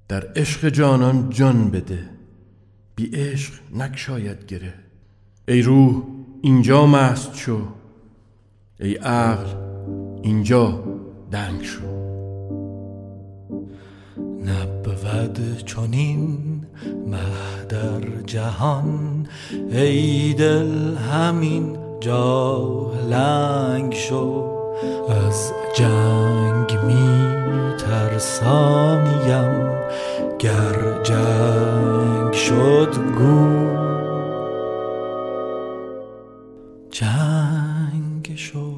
در عشق جانان جان بده، بی عشق نگشاید گره. ای روح اینجا مست شو، ای عقل اینجا دنگ شو. نبود چنین مه در جهان، ای دل همین جا لنگ شو. از جنگ می ترسانیم، گر جنگ شد گو جنگ شو.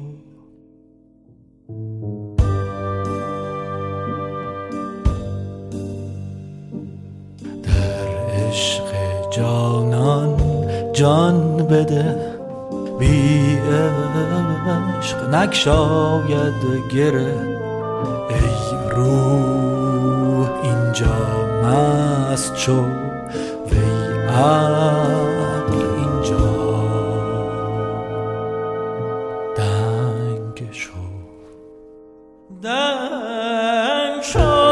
در عشق جانان جان بده، بی عشق نگشاید گره. ای روح اینجا مست شو، وی عقل اینجا دنگ شو. دنگ شو.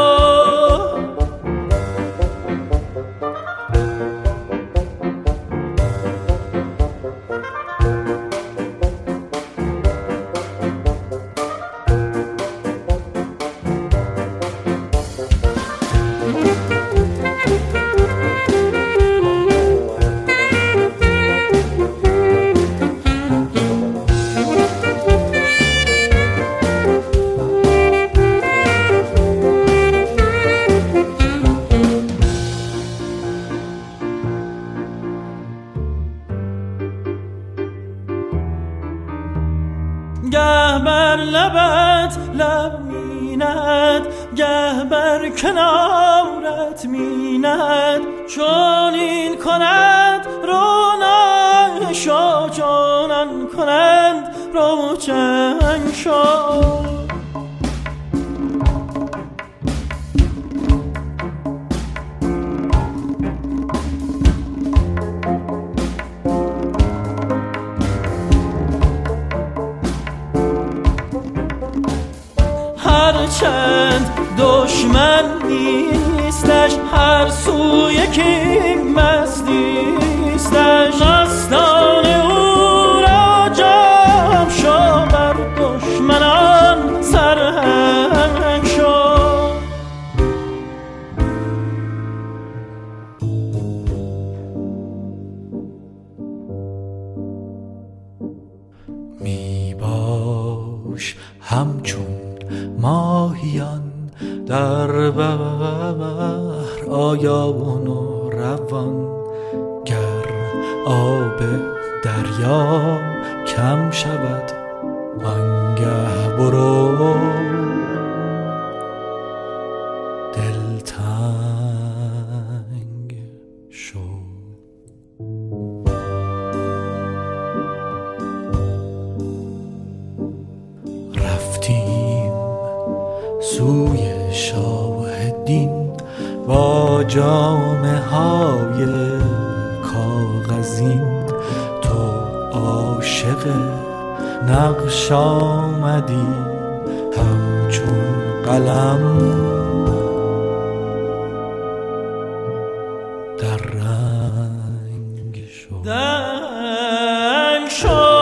گه بر لبت لب میند، گه بر کنارت میند. چون این کند رونق شو، چونان کنند روشن شو. هرچند دشمن نیستش، هر سو یکی مستیستش. مستان او را جمع شو، بر دشمنان سرهنگ شو. می باش همچون ماهیان در بحر آیان و روان. گر آب دریا کم شود آنگه برو دلتنگ شو. رفتیم سوی شاهدین با جامه های کاغذین. تو عاشق نقش آمدی همچون قلم در رنگ شو. دنگ شو.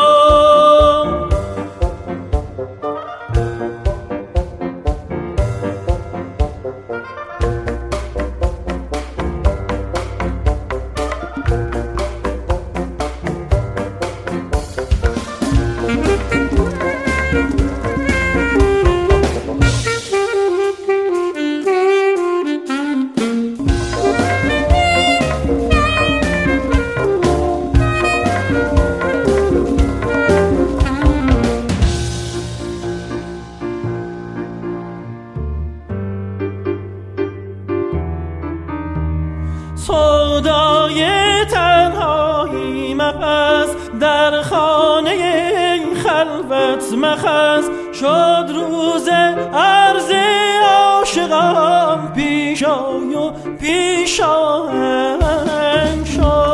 سودای تنهایی مپس، در خانه خلوت مخز. شد روز عرض عاشقان، پیش آی و پیش آهنگ شو.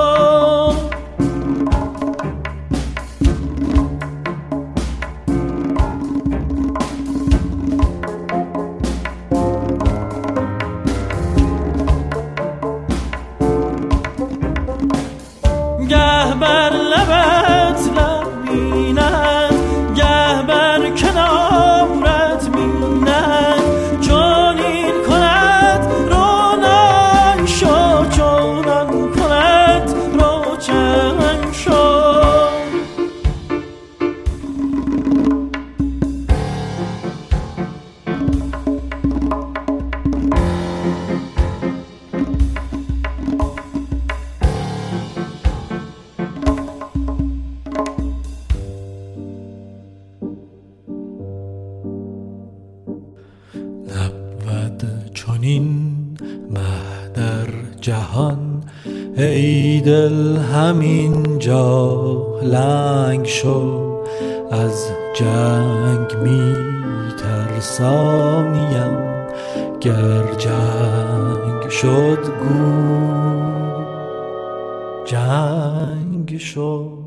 مه در جهان، ای دل همین جا لنگ شو. از جنگ می ترسانیم، گر جنگ شد گو جنگ شد.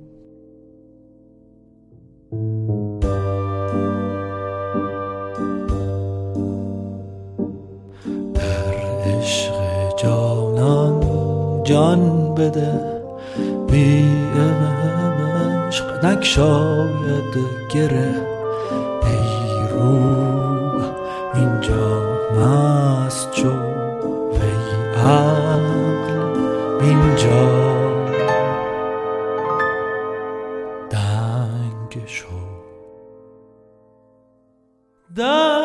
عشق جانان جان بده، بی عشق نگشاید گره. ای روح اینجا مست شو، وی عقل اینجا دنگ شو.